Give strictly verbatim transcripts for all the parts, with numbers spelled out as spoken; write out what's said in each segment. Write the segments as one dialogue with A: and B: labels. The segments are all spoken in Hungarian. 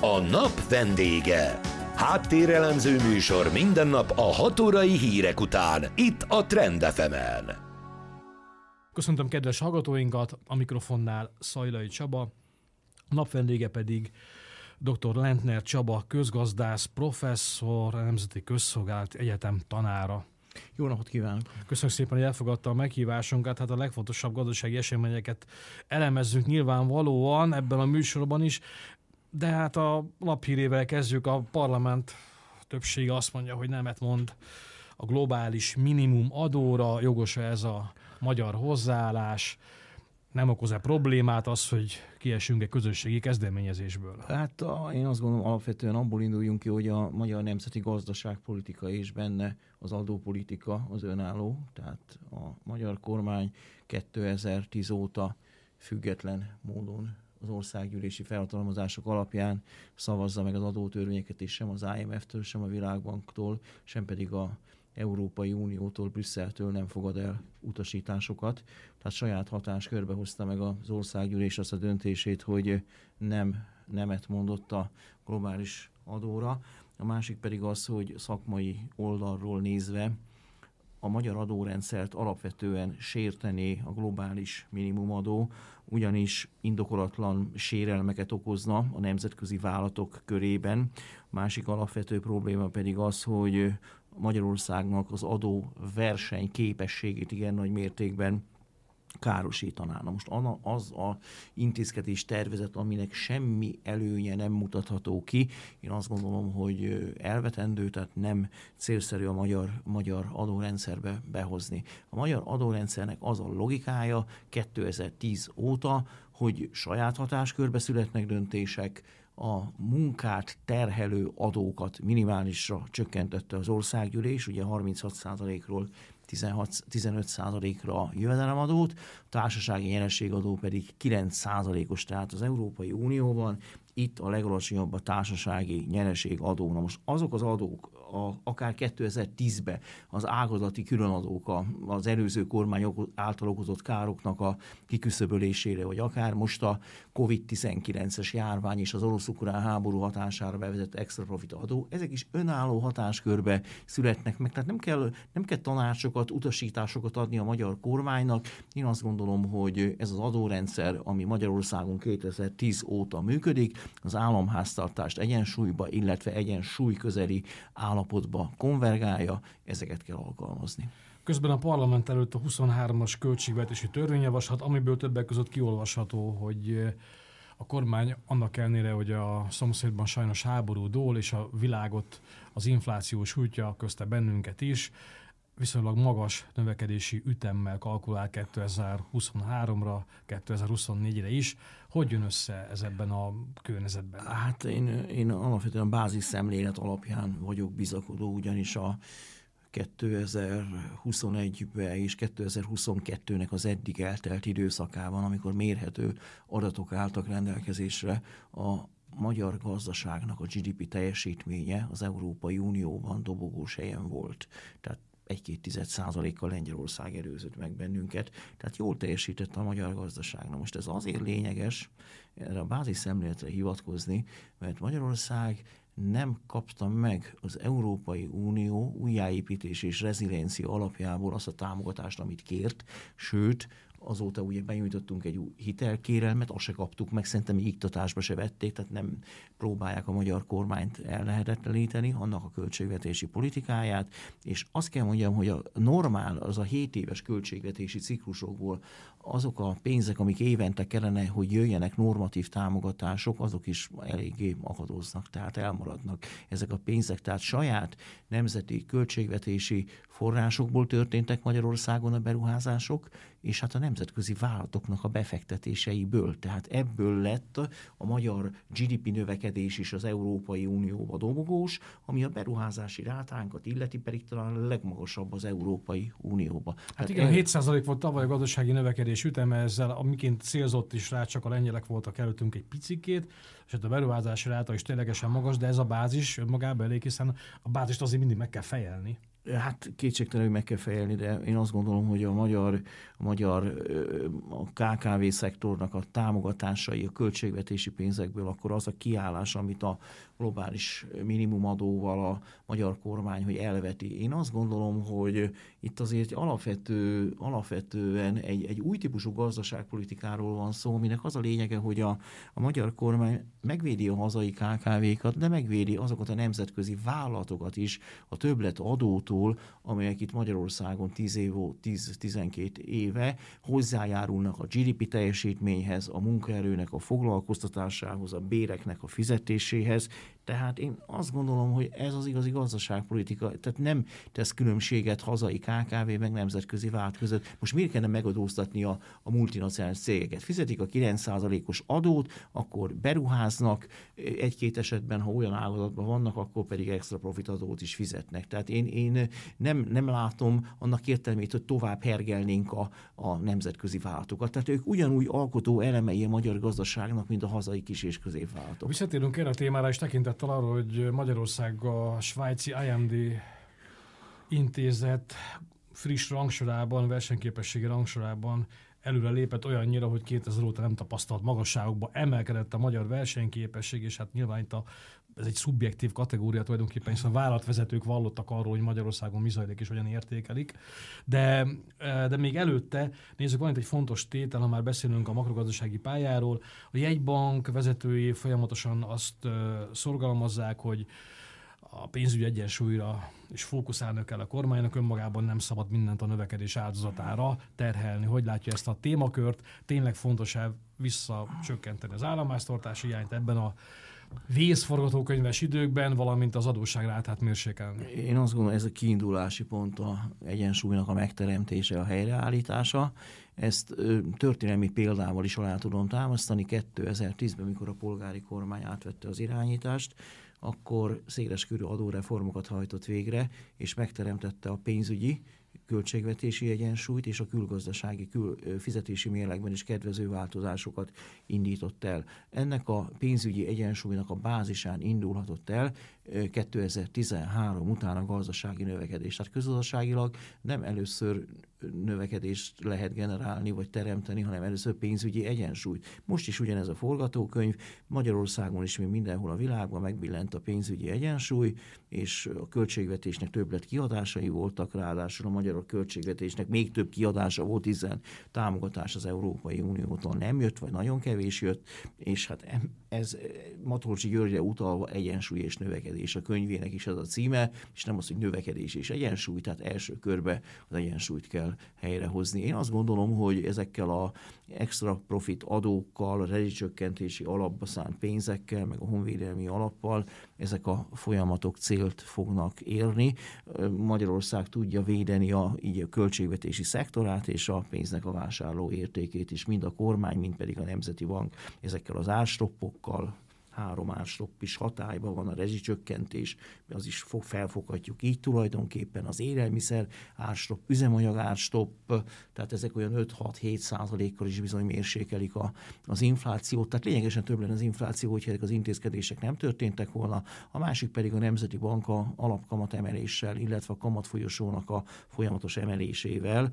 A: A nap vendége. Háttérelemző műsor minden nap a hat órai hírek után, itt a Trend ef emen.
B: Köszöntöm kedves hallgatóinkat, a mikrofonnál Szajlai Csaba, a nap vendége pedig dr. Lentner Csaba, közgazdász, professzor, a Nemzeti Közszolgált Egyetem tanára.
C: Jó napot kívánok!
B: Köszönjük szépen, hogy elfogadta a meghívásunkat. Hát a legfontosabb gazdasági eseményeket elemezzünk nyilvánvalóan ebben a műsorban is, de hát a naphírével kezdjük. A parlament többsége azt mondja, hogy nemet mond a globális minimum adóra. Jogos ez a magyar hozzáállás? Nem okoz-e problémát az, hogy kiesünk-e közösségi kezdeményezésből?
C: Hát a, én azt gondolom, alapvetően abból induljunk ki, hogy a magyar nemzeti gazdaságpolitika és benne az adópolitika az önálló. Tehát a magyar kormány kétezer-tíz óta független módon az országgyűlési felhatalmazások alapján szavazza meg az adótörvényeket, és sem az i em ef-től, sem a Világbanktól, sem pedig a Európai Uniótól, Brüsszeltől nem fogad el utasításokat. Tehát saját hatáskörbe hozta meg az országgyűlés azt a döntését, hogy nem nemet mondott a globális adóra. A másik pedig az, hogy szakmai oldalról nézve a magyar adórendszert alapvetően sértené a globális minimumadó, ugyanis indokolatlan sérelmeket okozna a nemzetközi vállalatok körében. A másik alapvető probléma pedig az, hogy Magyarországnak az adó verseny képességét igen nagy mértékben károsítaná. Na most az a intézkedés tervezet, aminek semmi előnye nem mutatható ki, én azt gondolom, hogy elvetendő, tehát nem célszerű a magyar, magyar adórendszerbe behozni. A magyar adórendszernek az a logikája kétezer-tíz óta, hogy saját hatáskörbe születnek döntések, a munkát terhelő adókat minimálisra csökkentette az országgyűlés, ugye harminchat százalékról tizenöt százalékra a jövedelemadót, a társasági nyereségadó pedig kilenc százalékos, tehát az Európai Unióban itt a legalacsonyabb a társasági nyereségadó. Na most azok az adók, a, akár kétezer-tízben az ágazati különadók, a, az előző kormány által okozott károknak a kiküszöbölésére, vagy akár most a kovid tizenkilences járvány és az orosz-ukrán háború hatására bevezett extra profit adó, ezek is önálló hatáskörbe születnek meg, tehát nem kell, nem kell tanácsokat, utasításokat adni a magyar kormánynak. Én azt gondolom, hogy ez az adórendszer, ami Magyarországon kétezer-tíz óta működik, az államháztartást egyensúlyba, illetve egyensúly közeli állapotba konvergálja, ezeket kell alkalmazni.
B: Közben a parlament előtt a huszonhármas költségvetési törvényjavaslat, amiből többek között kiolvasható, hogy a kormány annak ellenére, hogy a szomszédban sajnos háború dól, és a világot az infláció sújtja, közte bennünket is, viszonylag magas növekedési ütemmel kalkulál kétezer-huszonháromra, kétezer-huszonnégyre is. Hogy jön össze ez ebben a környezetben?
C: Hát én, én alapvetően a bázis-szemlélet alapján vagyok bizakodó, ugyanis a kétezer-huszonegyben és kétezer-huszonkettőnek az eddig eltelt időszakában, amikor mérhető adatok álltak rendelkezésre, a magyar gazdaságnak a gé dé pé teljesítménye az Európai Unióban dobogós helyen volt. Tehát egy-két tized százalékkal Lengyelország előzött meg bennünket, tehát jól teljesített a magyar gazdaság. Na most ez azért lényeges erre a bázis szemléletre hivatkozni, mert Magyarország nem kapta meg az Európai Unió újjáépítés és reziliencia alapjából azt a támogatást, amit kért, sőt, azóta ugye benyújtottunk egy hitelkérelmet, azt se kaptuk meg, szerintem még iktatásba se vették, tehát nem próbálják a magyar kormányt ellehetetleníteni, annak a költségvetési politikáját, és azt kell mondjam, hogy a normál, az a hét éves költségvetési ciklusokból azok a pénzek, amik évente kellene, hogy jöjjenek normatív támogatások, azok is eléggé akadoznak, tehát elmaradnak ezek a pénzek, tehát saját nemzeti költségvetési forrásokból történtek Magyarországon a beruházások, és hát a nemzetközi vállalatoknak a befektetéseiből. Tehát ebből lett a magyar gé dé pé növekedés is az Európai Unióba dobogós, ami a beruházási rátánkat illeti, pedig talán a legmagasabb az Európai Unióba.
B: Hát
C: Tehát
B: igen,
C: el...
B: hét százalék volt tavaly a gazdasági növekedés üteme, ezzel amiként célzott is rá, csak a lengyelek voltak előttünk egy picikét, és hát a beruházási ráta is ténylegesen magas, de ez a bázis önmagában elég, hiszen a bázist azért mindig meg kell fejelni.
C: Hát kétségtelen, hogy meg kell fejelni, de én azt gondolom, hogy a magyar, a magyar a ká ká vé szektornak a támogatásai a költségvetési pénzekből, akkor az a kiállás, amit a globális minimumadóval a magyar kormány, hogy elveti. Én azt gondolom, hogy itt azért alapvető, alapvetően egy, egy új típusú gazdaságpolitikáról van szó, aminek az a lényege, hogy a, a magyar kormány megvédi a hazai ká ká vékat, de megvédi azokat a nemzetközi vállalatokat is a többlet adótól, amelyek itt Magyarországon tíz-tizenkét éve hozzájárulnak a gé dé pé teljesítményhez, a munkaerőnek a foglalkoztatásához, a béreknek a fizetéséhez. Tehát én azt gondolom, hogy ez az igazi gazdaságpolitika, tehát nem tesz különbséget hazai ká ká vé meg nemzetközi vállalat között. Most miért kellene megadóztatni a, a multinacionális cégeket? Fizetik a kilenc százalékos adót, akkor beruháznak, egy-két esetben, ha olyan ágazatban vannak, akkor pedig extra profit adót is fizetnek. Tehát én, én nem, nem látom annak értelmét, hogy tovább hergelnénk a, a nemzetközi vállalatokat. Tehát ők ugyanúgy alkotó elemei a magyar gazdaságnak, mint a hazai kis- és középvállalatok.
B: Visszatérünk erre a témára, és tekintettel arra, hogy Magyarország a svájci i em dé intézet friss rangsorában, versenyképességi rangsorában előre lépett olyannyira, hogy kétezer óta nem tapasztalt magasságokba emelkedett a magyar versenyképesség, és hát nyilván itt a, ez egy szubjektív kategória tulajdonképpen, hiszen a vállalatvezetők vallottak arról, hogy Magyarországon mi zajlik és hogyan értékelik. De, de még előtte nézzük, van itt egy fontos tétel, ha már beszélünk a makrogazdasági pályáról. A jegybank vezetői folyamatosan azt szorgalmazzák, hogy a pénzügyi egyensúlyra és fókuszálni kell a kormánynak, önmagában nem szabad mindent a növekedés áldozatára terhelni. Hogy látja ezt a témakört? Tényleg fontos-e visszacsökkenteni az államháztartási hiányt ebben a vészforgatókönyves időkben, valamint az adósságrátát mérsékelni?
C: Én azt gondolom, ez a kiindulási pont a egyensúlynak a megteremtése, a helyreállítása. Ezt ö, történelmi példával is alá tudom támasztani. kétezer-tízben, mikor a polgári kormány átvette az irányítást, akkor széleskörű adóreformokat hajtott végre, és megteremtette a pénzügyi, költségvetési egyensúlyt, és a külgazdasági kül fizetési mérlegben is kedvező változásokat indított el. Ennek a pénzügyi egyensúlynak a bázisán indulhatott el kétezer-tizenhárom után a gazdasági növekedés. Tehát közgazdaságilag nem először növekedést lehet generálni vagy teremteni, hanem először pénzügyi egyensúlyt. Most is ugyanez a forgatókönyv, Magyarországon is, mint mindenhol a világban megbillent a pénzügyi egyensúly, és a költségvetésnek többlet kiadásai voltak, ráadásul a magyar költségvetésnek még több kiadása volt, hiszen támogatás az Európai Uniótól nem jött, vagy nagyon kevés jött, és hát ez Matolcsy Györgyre utalva egyensúly és növekedés. A könyvének is ez a címe, és nem az, hogy növekedés és egyensúly, tehát első körbe az egyensúlyt kell helyrehozni. Én azt gondolom, hogy ezekkel a extra profit adókkal, a rezsicsökkentési alapba szánt pénzekkel, meg a honvédelmi alappal ezek a folyamatok célt fognak érni. Magyarország tudja védeni a, így a költségvetési szektorát és a pénznek a vásárló értékét is, mind a kormány, mind pedig a Nemzeti Bank ezekkel az árstoppokkal. Három árstopp is hatályban van, a rezsicsökkentés, az is fog, felfoghatjuk így tulajdonképpen, az élelmiszer árstopp, üzemanyag árstopp, tehát ezek olyan öt-hat-hét százalékkal is bizony mérsékelik a, az inflációt, tehát lényegesen több lenne az infláció, hogyha ezek az intézkedések nem történtek volna, a másik pedig a Nemzeti Bank a alapkamat emeléssel, illetve a kamatfolyosónak a folyamatos emelésével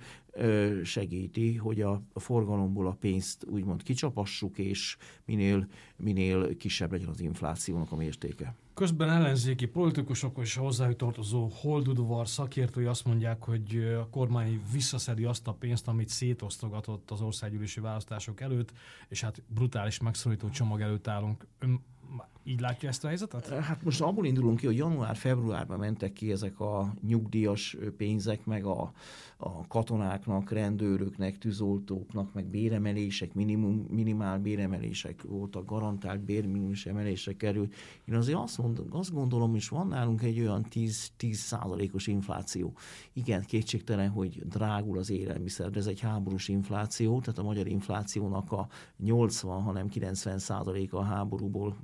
C: segíti, hogy a forgalomból a pénzt úgymond kicsapassuk, és minél, minél kisebb legyen az inflációnak a mértéke.
B: Közben ellenzéki politikusok és a hozzájuk tartozó holdudvar szakértői azt mondják, hogy a kormány visszaszedi azt a pénzt, amit szétosztogatott az országgyűlési választások előtt, és hát brutális megszorító csomag előtt állunk. Ön így látja ezt a helyzetet?
C: Hát most abból indulunk ki, hogy január-februárban mentek ki ezek a nyugdíjas pénzek, meg a, a katonáknak, rendőröknek, tűzoltóknak, meg béremelések, minimum, minimál béremelések voltak, garantált bérminimus emelésre került. Én azért azt, mondom, azt gondolom, hogy van nálunk egy olyan tíz százalékos infláció. Igen, kétségtelen, hogy drágul az élelmiszer, de ez egy háborús infláció, tehát a magyar inflációnak a nyolcvan, hanem kilencven százaléka a háborúból adó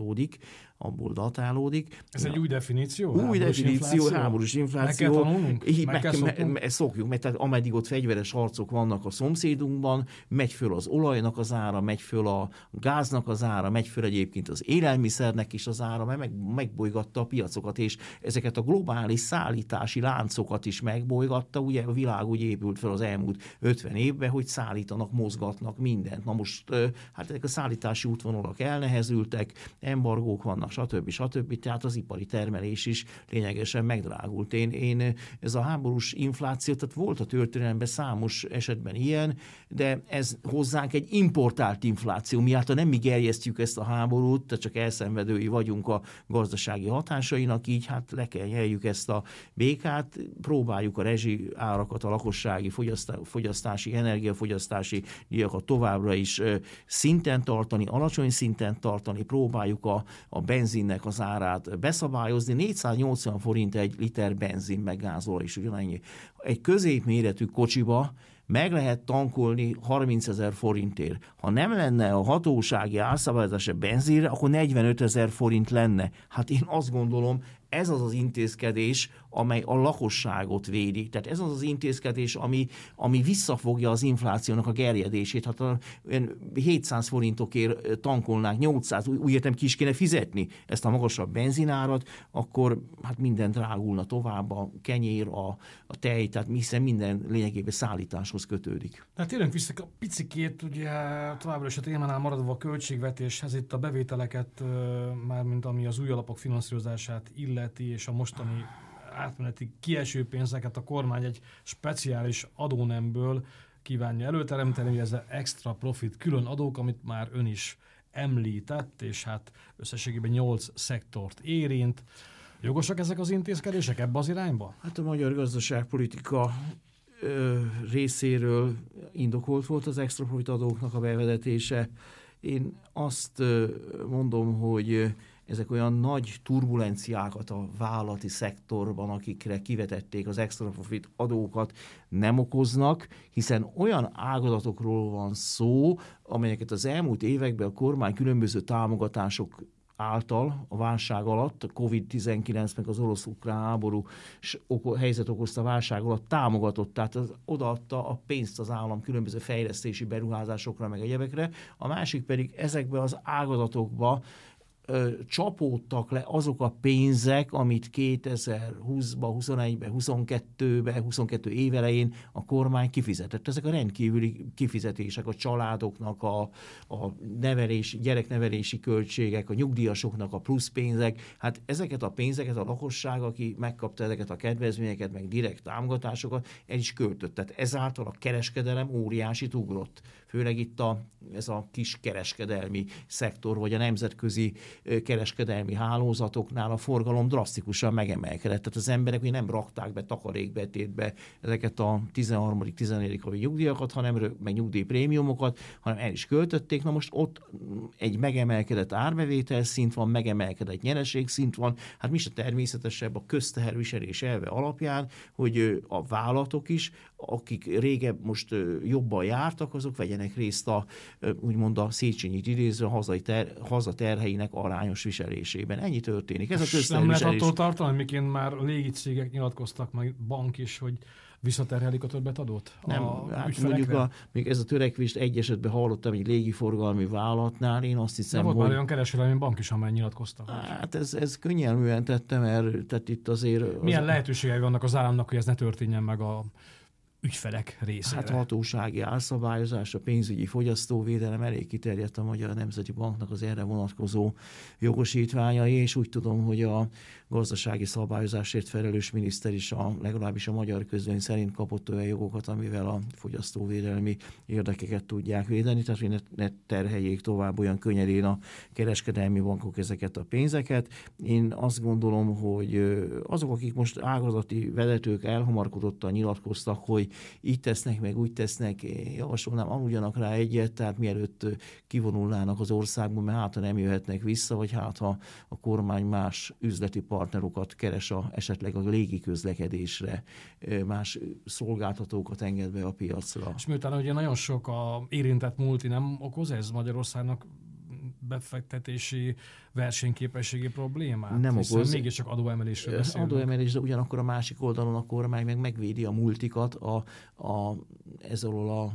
C: datálódik, abból datálódik.
B: Ez egy új definíció?
C: Új
B: háborús
C: definíció,
B: infláció?
C: háborús infláció.
B: Meg kell tanulnunk?
C: Így,
B: meg
C: meg
B: kell
C: me,
B: szoknunk?
C: me, szokjuk, mert tehát ameddig ott fegyveres harcok vannak a szomszédunkban, megy föl az olajnak az ára, megy föl a gáznak az ára, megy föl egyébként az élelmiszernek is az ára, mert meg, megbolygatta a piacokat, és ezeket a globális szállítási láncokat is megbolygatta. Ugye a világ úgy épült fel az elmúlt ötven évben, hogy szállítanak, mozgatnak mindent. Na most hát ezek a szállítási útvonalak elnehezültek, embargók vannak, stb. stb. Tehát az ipari termelés is lényegesen megdrágult. Én, én ez a háborús infláció, tehát volt a történelemben számos esetben ilyen, de ez hozzánk egy importált infláció. Mi által nem mi gerjesztjük ezt a háborút, tehát csak elszenvedői vagyunk a gazdasági hatásainak, így hát le kell nyeljük ezt a békát, próbáljuk a rezsi árakat, a lakossági fogyasztási, energiafogyasztási díjakat továbbra is szinten tartani, alacsony szinten tartani, próbáljuk a, a benzinnek az árát beszabályozni. négyszáznyolcvan forint egy liter benzin meg gázolaj is ugyanannyi. Egy középméretű kocsiba meg lehet tankolni harmincezer forintért. Ha nem lenne a hatósági árszabályozása benzinre, akkor negyvenötezer forint lenne. Hát én azt gondolom, ez az az intézkedés, amely a lakosságot védi. Tehát ez az az intézkedés, ami, ami visszafogja az inflációnak a gerjedését. Hát a, hétszáz forintokért tankolnánk nyolcszáz, úgy értem ki is kéne fizetni ezt a magasabb benzinárat, akkor hát minden drágulna tovább, a kenyér, a, a tej, tehát hiszen minden lényegében szállításhoz kötődik.
B: Tehát térjünk vissza a picikét, ugye továbbra is a témánál maradva a költségvetéshez, itt a bevételeket, mármint ami az új alapok finanszírozását illeti, és a mostani átmeneti kieső pénzeket a kormány egy speciális adónemből kívánja előteremteni, hogy ez az extra profit, külön adók, amit már ön is említett, és hát összességében nyolc szektort érint. Jogosak ezek az intézkedések ebbe az irányba?
C: Hát a magyar gazdaságpolitika ö, részéről indokolt volt az extra profit adóknak a bevezetése. Én azt ö, mondom, hogy ezek olyan nagy turbulenciákat a vállalati szektorban, akikre kivetették az extra profit adókat, nem okoznak, hiszen olyan ágazatokról van szó, amelyeket az elmúlt években a kormány különböző támogatások által a válság alatt, a kovid tizenkilenc meg az orosz-ukrán háború helyzet okozta válság alatt támogatott, tehát az, odaadta a pénzt az állam különböző fejlesztési beruházásokra meg egyebekre, a másik pedig ezekbe az ágazatokba csapódtak le azok a pénzek, amit kétezer-húszban, huszonegyben, huszonkettőben, huszonkettő évelején a kormány kifizetett. Ezek a rendkívüli kifizetések a családoknak, a, a nevelés, gyereknevelési költségek, a nyugdíjasoknak a plusz pénzek. Hát ezeket a pénzeket a lakosság, aki megkapta ezeket a kedvezményeket, meg direkt támogatásokat, el is költött. Tehát ezáltal a kereskedelem óriásit ugrott. Főleg itt a, ez a kis kereskedelmi szektor, vagy a nemzetközi kereskedelmi hálózatoknál a forgalom drasztikusan megemelkedett. Tehát az emberek ugye nem rakták be takarékbetétbe ezeket a tizenharmadik tizenegyedik havi nyugdíjakat, hanem meg nyugdíjprémiumokat, hanem el is költötték. Na most ott egy megemelkedett árbevétel szint van, megemelkedett nyereségszint van. Hát mi is a természetesebb a közteherviselés elve alapján, hogy a vállalatok is, akik régebb most jobban jártak, azok vegyenek részt a, úgymond a Széchenyit idézve a hazai ter, hazaterheinek arányos viselésében. Ennyi történik. Ez a közteherviselés.
B: Nem lehet attól tartani, miként már a légicégek nyilatkoztak, meg bank is, hogy visszaterhelik a többletadót?
C: Nem, a hát mondjuk a, még ez a törekvést egy esetben hallottam egy légiforgalmi vállalatnál, én azt hiszem,
B: de volt
C: hogy...
B: már olyan kereskedelmi bank is, amely nyilatkoztak.
C: Hát ez, ez könnyelműen tettem, mert tehát itt azért...
B: Milyen
C: az...
B: lehetőségei vannak az államnak, hogy ez ne történjen meg a ügyfelek részére?
C: Hát hatósági árszabályozás, a pénzügyi fogyasztóvédelem, elég kiterjedt a Magyar Nemzeti Banknak az erre vonatkozó jogosítványai, és úgy tudom, hogy a gazdasági szabályozásért felelős miniszter is a, legalábbis a magyar közvélemény szerint kapott olyan jogokat, amivel a fogyasztóvédelmi érdekeket tudják védeni, tehát hogy ne, ne terheljék tovább olyan könnyedén a kereskedelmi bankok ezeket a pénzeket. Én azt gondolom, hogy azok, akik most ágazati vezetők elhamarkodottan nyilatkoztak, hogy így tesznek, meg úgy tesznek, javasolnám, aludjanak rá egyet, tehát mielőtt kivonulnának az országból, mert hát ha nem jöhetnek vissza, vagy hát ha a kormány más üzleti partnerokat keres a, esetleg a légiközlekedésre, más szolgáltatókat enged be a piacra.
B: És miután ugye nagyon sok a érintett multi, nem okoz ez Magyarországnak befektetési versenyképességi problémát?
C: Nem
B: Hiszen
C: okoz.
B: mégiscsak adóemelésről beszélünk.
C: Adóemelés, de ugyanakkor a másik oldalon a kormány meg megvédi a multikat a, a, ezzel a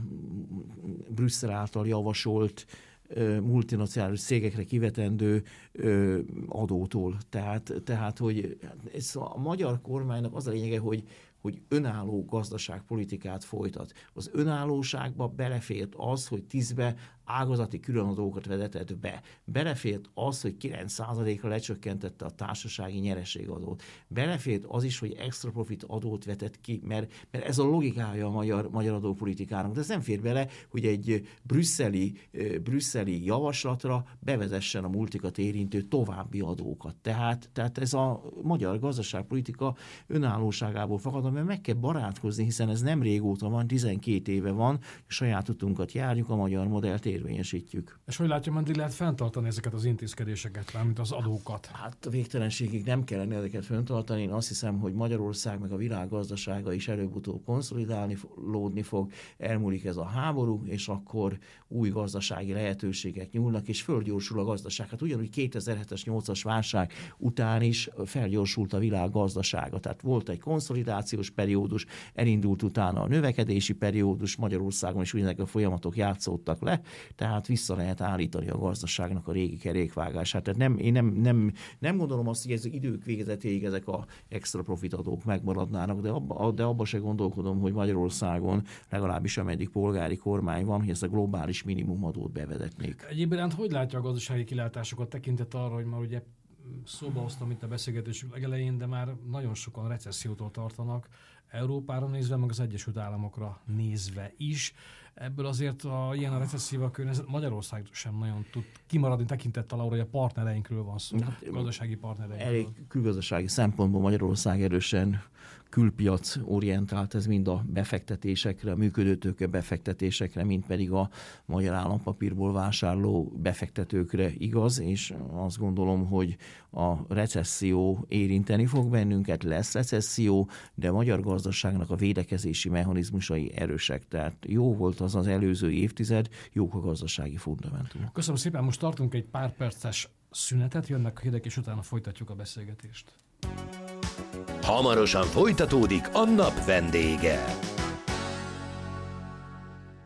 C: Brüsszel által javasolt multinacionális cégekre kivetendő ö, adótól. Tehát, tehát, hogy ez a magyar kormánynak az a lényege, hogy hogy önálló gazdaságpolitikát folytat. Az önállóságba belefért az, hogy tízbe ágazati különadókat vezetett be. Belefért az, hogy kilenc százalékra lecsökkentette a társasági nyereségadót. Belefért az is, hogy extra profit adót vetett ki, mert, mert ez a logikája a magyar, magyar adópolitikának. De ez nem fér bele, hogy egy brüsszeli, brüsszeli javaslatra bevezessen a multikat érintő további adókat. Tehát, tehát ez a magyar gazdaságpolitika önállóságából fakad, mert meg kell barátkozni, hiszen ez nem régóta van, tizenkét éve van, saját utunkat járjuk, a magyar modellt érvényesítjük.
B: És hogy látja, meddig lehet fenntartani ezeket az intézkedéseket, mármint az adókat?
C: Hát a végtelenségig nem kellene ezeket fenntartani. Én azt hiszem, hogy Magyarország meg a világ gazdasága is előbb-utóbb konszolidálni, lódni fog, elmúlik ez a háború, és akkor új gazdasági lehetőségek nyúlnak, és fölgyorsul a gazdaság. Hát ugyanúgy kétezer-hetes nyolcas válság után is felgyorsult a világ gazdasága. Tehát volt egy konszolidációs periódus, elindult utána a növekedési periódus, Magyarországon is ugyanek a folyamatok játszódtak le, tehát vissza lehet állítani a gazdaságnak a régi kerékvágását. Tehát nem, én nem, nem, nem gondolom azt, hogy ez idők végezetéig ezek a extra profit adók megmaradnának, de abba, de abba se gondolkodom, hogy Magyarországon legalábbis ameddig polgári kormány van, hogy ezt a globális minimumadót bevezetnék.
B: Egyébként hogy látja a gazdasági kilátásokat tekintet arra, hogy már ugye szóba hoztam itt a beszélgetésünk legelején, de már nagyon sokan recessziótól tartanak, Európára nézve, meg az Egyesült Államokra nézve is. Ebből azért a ilyen a recesszíva környezet Magyarország sem nagyon tud kimaradni tekintettel arra, hogy a partnereinkről van szó, hát, gazdasági partnereinkről.
C: Elég külgazdasági szempontból Magyarország erősen külpiac orientált, ez mind a befektetésekre, a működőtőke befektetésekre, mind pedig a magyar állampapírból vásárló befektetőkre igaz, és azt gondolom, hogy a recesszió érinteni fog bennünket, lesz recesszió, de a magyar gazdaságnak a védekezési mechanizmusai erősek. Tehát jó volt az az előző évtized, jók a gazdasági fundamentumok.
B: Köszönöm szépen, most tartunk egy pár perces szünetet, jönnek a hírek, és utána folytatjuk a beszélgetést.
A: Hamarosan folytatódik a nap vendége.